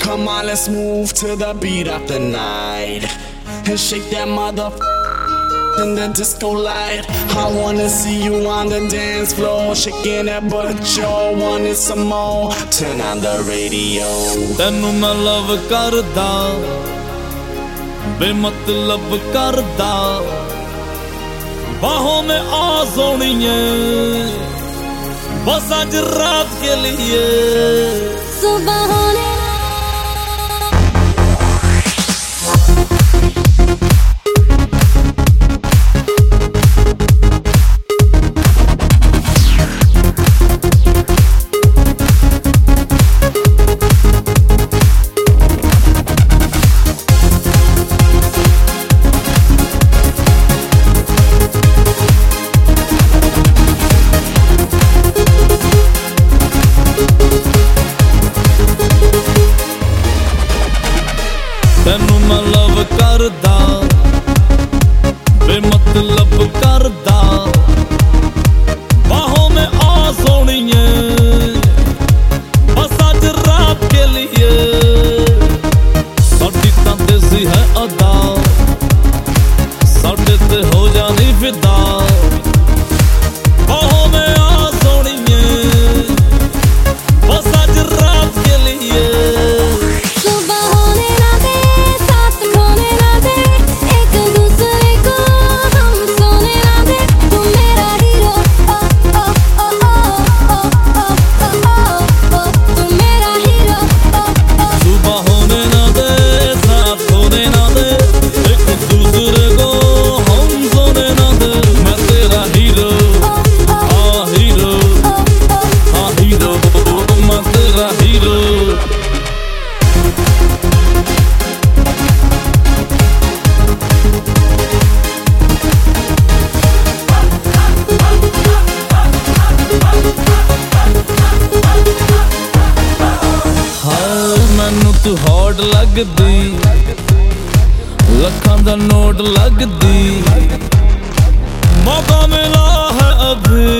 Come on, let's move to the beat of the night and shake that in the disco light. I wanna see you on the dance floor, shaking that butt, you wanted some more. Turn on the radio. Tenu main love karda, बेमतलब करदा, बाहों में आ सोनिए, बस आज रात के लिए। सुबह होने तेनू मैं लव करदा, बेमतलब करदा, बाहों में आ सोनिए, बस आज रात के लिए। साडी तां देसी है अदा, साडे ते हो जानी फिदा, बाहों में आ सोनिए, बस आज रात के लिए। तू हॉट लगदी, लखां दा नोट लगदी, मौका मिला है अभी,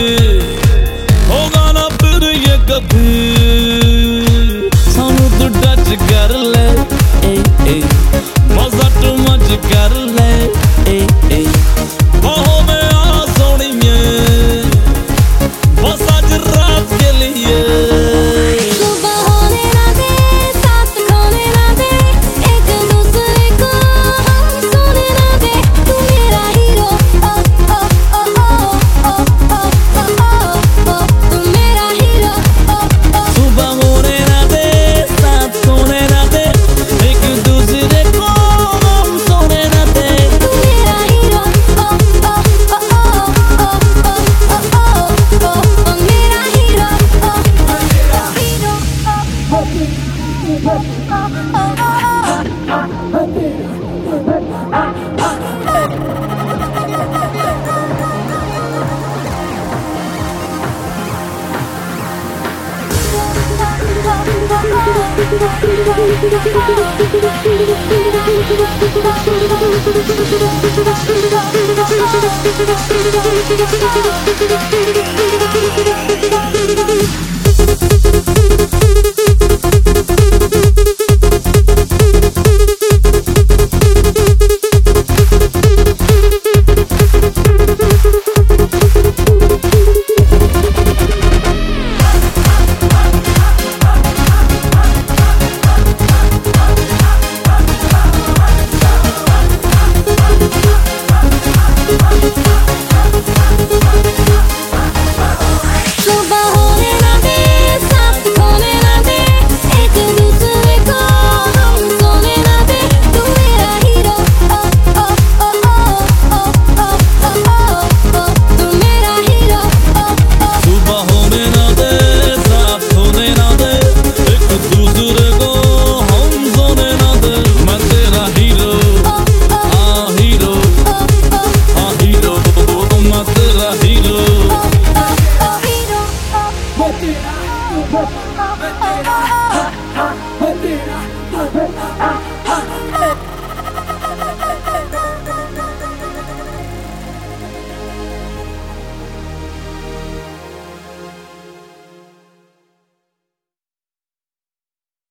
होगा ना फिर ये कभी। सानू तू टच कर ले, मजा टू मच कर ले, बाहों में आ सोनिए, बस आज रात के लिए।